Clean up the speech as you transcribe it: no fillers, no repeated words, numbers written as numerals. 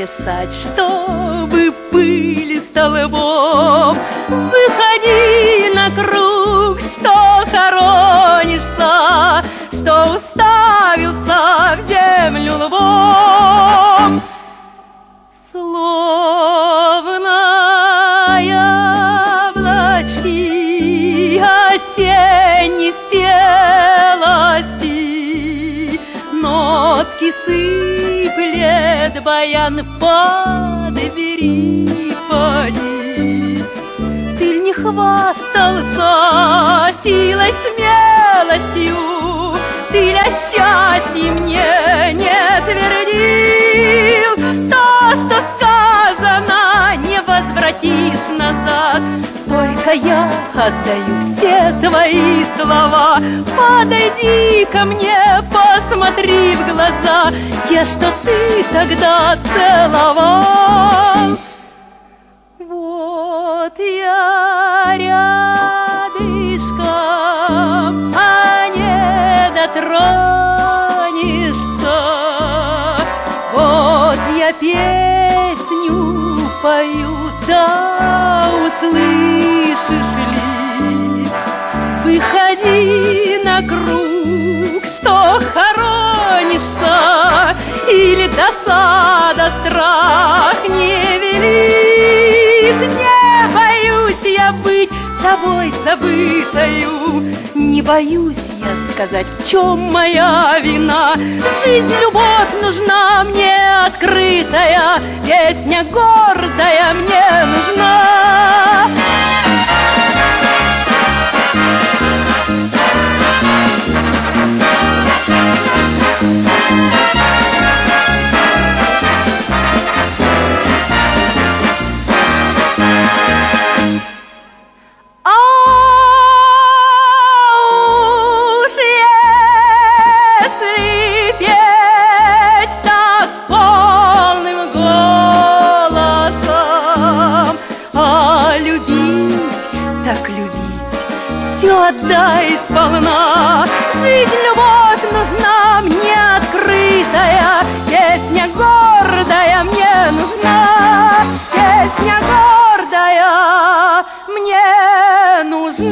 плясать, чтобы пыли столбом. Выходи на круг, что хоронишься, что уставился в землю лбом. Словно яблочки осенней спелости, нотки сыплет баян под двери поди. Ты ль не хвастался силой, смелостью, ты ль о счастье мне не твердил? То, что сказано, не возвратишь назад, только я отдаю все твои слова. Подойди ко мне, посмотри в глаза, те, что ты тогда целовал. Вот я рядышком, а не дотронешься. Вот я песню пою, да услышишь ли? Выходи на круг, что хоронишься, или досада, страх не велит. Не боюсь я быть тобой забытою, не боюсь я сказать, в чем моя вина. Жизнь, любовь нужна мне открытая, песня гордая мне нужна. Отдай сполна. Жизнь, любовь нужна мне открытая, песня гордая мне нужна, песня гордая мне нужна.